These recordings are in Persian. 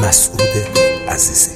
مسعود عزیزی.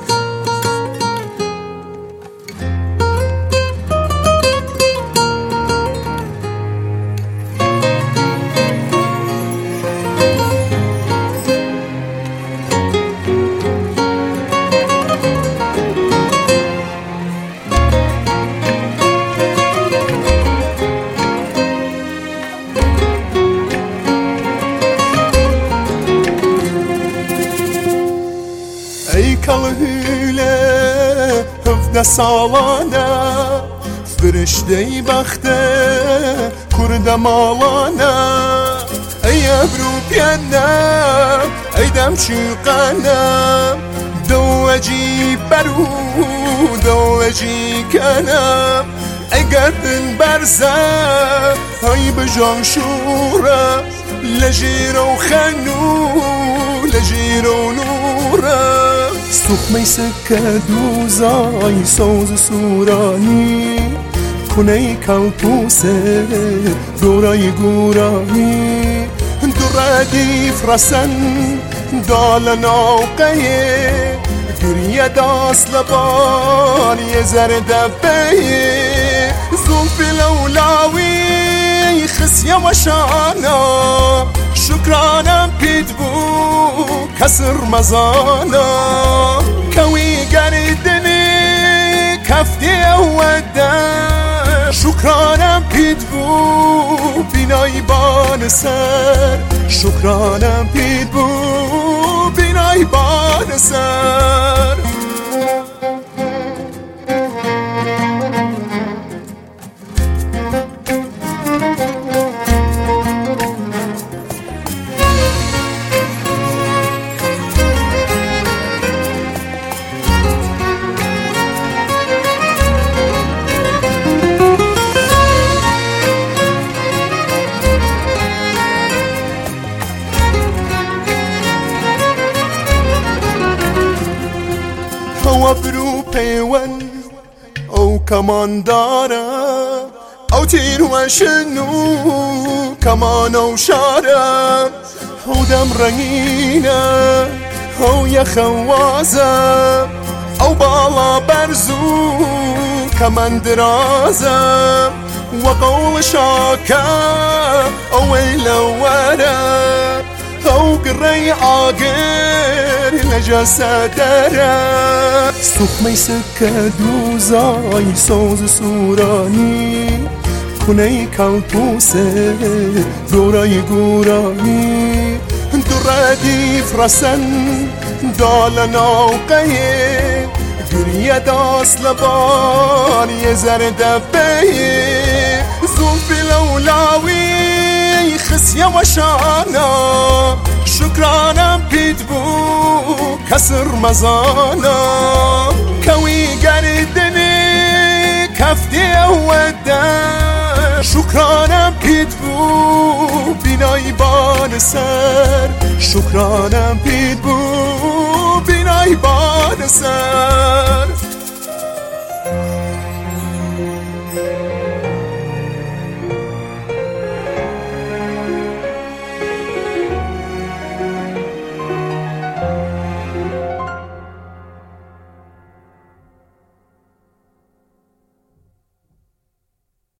ای کلهیله هفته سالانه فرشته بخته کرد مالانه ای ابرو پیانه ای دم شوقانه دو اجی برو دو اجی کنم ای گردن برزه ای بجان شوره لجیرو خنو لجیرو نوره سخمه سکه دوزای سوز سورانی کنه کلپوسه دورای گورانی دوردی فرسن دال نوقه گریه داس لبانی زردبه زلف لولاوی خسیه وشانا شکرانم پید بو کسر مزانا کوی گردنی کفتی اوده شکرانم پید بو بینای بان سر شکرانم پید بو بینای بان سر او برو پیون او کمان داره او تیر و شنو کمان او شاره او دم رنگینه او یخوازه او بالا برزو کمان درازه و قول شاکه او ایلواره او قري عاقر لجسة دره سخمه سكه دوزای سوز سورانی کنه کلپوسه دورای گورانی دوردی فرسن دال نوقه گریه داس لبانی زردبه زلف لولاوی خسیه وشانا شکرانم پید بو کسر مزانا کوی گردنی کفتی اوده شکرانم پید بو بینای بان سر شکرانم پید بو بینای بان سر